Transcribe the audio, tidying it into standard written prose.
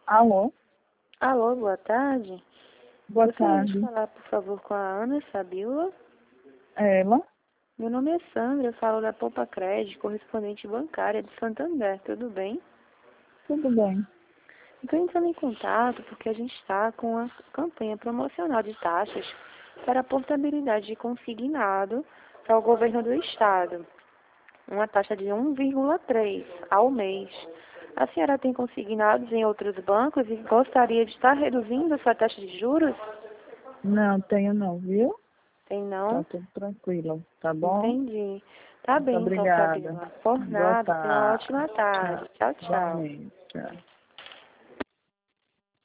Alô? Alô, boa tarde. Boa Gostaria de tarde. falar, por favor, com a Ana Sabila. Ela? Meu nome é Sandra, eu falo da Poupa Crédito, correspondente bancária de Santander, tudo bem? Tudo bem. Estou entrando em contato porque a gente está com a campanha promocional de taxas para a portabilidade de consignado para o governo do Estado. Uma taxa de 1,3 ao mês. A senhora tem consignados em outros bancos e gostaria de estar reduzindo sua taxa de juros? Não, tenho não, viu? Tem Tá não? tudo tranquilo, tá bom? Entendi. Tá Muito bem, então, obrigada. Sabila. Por Boa nada. Tenha uma tarde. ótima tarde. Tchau. Tchau, tchau. Igualmente. Tchau.